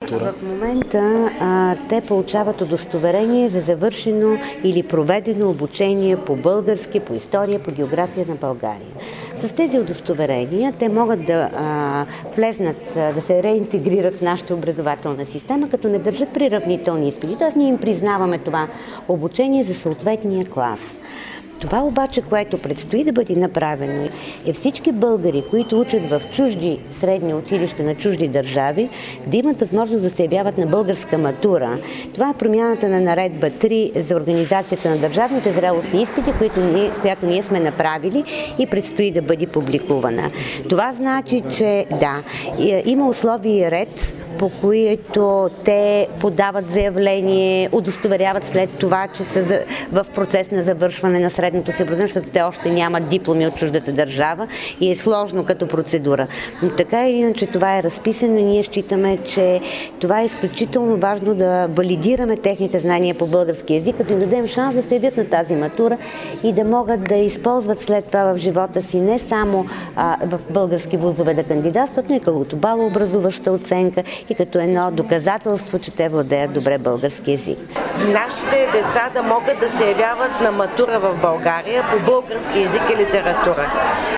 матура? В момента те получават удостоверение за завършено или проведено обучение по български, по история, по география на България. С тези удостоверения те могат да влезнат, да се реинтегрират в нашата образователна система, като не държат приравнителни изпити. Тоест ние им признаваме това обучение за съответния клас. Това обаче, което предстои да бъде направено, е всички българи, които учат в чужди средни училища на чужди държави, да имат възможност да се явяват на българска матура. Това е промяната на наредба 3 за организацията на държавните зрелостни изпити, която ние сме направили и предстои да бъде публикувана. Това значи, че има условия и ред, по които те подават заявление, удостоверяват след това, че са в процес на завършване на средното си образование, защото те още нямат дипломи от чуждата държава и е сложно като процедура. Но така или иначе това е разписано и ние считаме, че това е изключително важно да валидираме техните знания по български език, като им дадем шанс да се явят на тази матура и да могат да използват след това в живота си не само в български вузове да кандидатстват, но и като балообразуваща оценка и като едно доказателство, че те владеят добре български език. Нашите деца да могат да се явяват на матура в България по български език и литература.